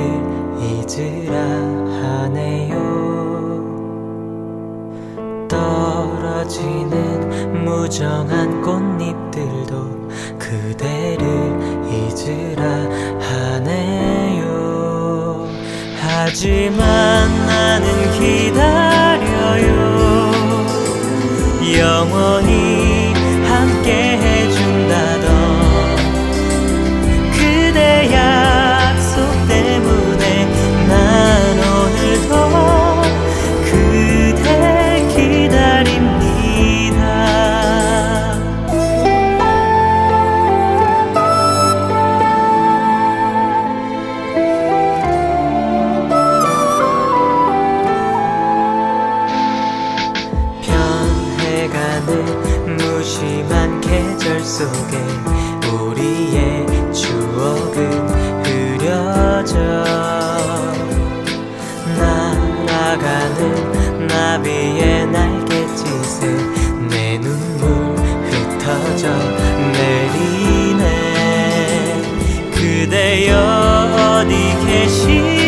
잊으라 하네요. 떨어지는 무정한 꽃잎들도 그대를 잊으라 하네요. 하지만 나는 기다려요. 영원히 함께 해준다던 그대 약속 때문에 난 오늘도 그대 기다립니다. 변해가는 무심한 계절 속에 우리의 추억은 흐려져 날아가는 나비의 날갯짓에 내 눈물 흩어져 내리네. 그대여 어디 계시